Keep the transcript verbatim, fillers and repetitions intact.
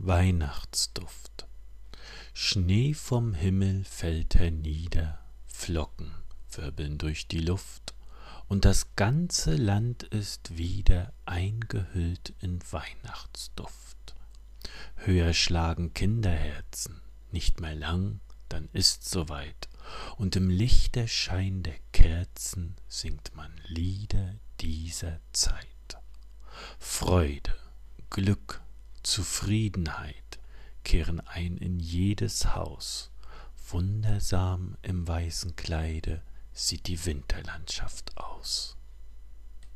Weihnachtsduft. Schnee vom Himmel fällt hernieder, Flocken wirbeln durch die Luft, und das ganze Land ist wieder eingehüllt in Weihnachtsduft. Höher schlagen Kinderherzen, nicht mehr lang, dann ist's soweit, und im Lichterschein der Kerzen singt man Lieder dieser Zeit. Freude, Glück, Zufriedenheit kehren ein in jedes Haus. Wundersam im weißen Kleide sieht die Winterlandschaft aus.